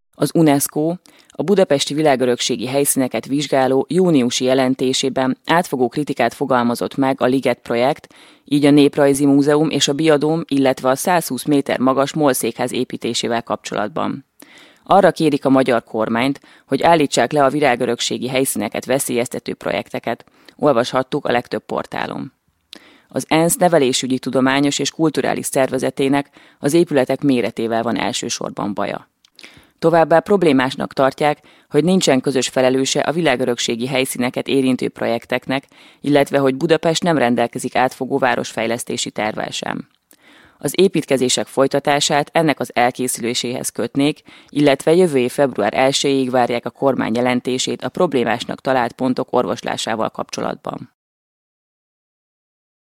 Az UNESCO a budapesti világörökségi helyszíneket vizsgáló júniusi jelentésében átfogó kritikát fogalmazott meg a Liget projekt, így a Néprajzi Múzeum és a Biadóm, illetve a 120 méter magas molszékház építésével kapcsolatban. Arra kérik a magyar kormányt, hogy állítsák le a világörökségi helyszíneket veszélyeztető projekteket, olvashattuk a legtöbb portálon. Az ENSZ nevelésügyi, tudományos és kulturális szervezetének az épületek méretével van elsősorban baja. Továbbá problémásnak tartják, hogy nincsen közös felelőse a világörökségi helyszíneket érintő projekteknek, illetve hogy Budapest nem rendelkezik átfogó városfejlesztési tervvel sem. Az építkezések folytatását ennek az elkészüléséhez kötnék, illetve jövő év február 1-ig várják a kormány jelentését a problémásnak talált pontok orvoslásával kapcsolatban.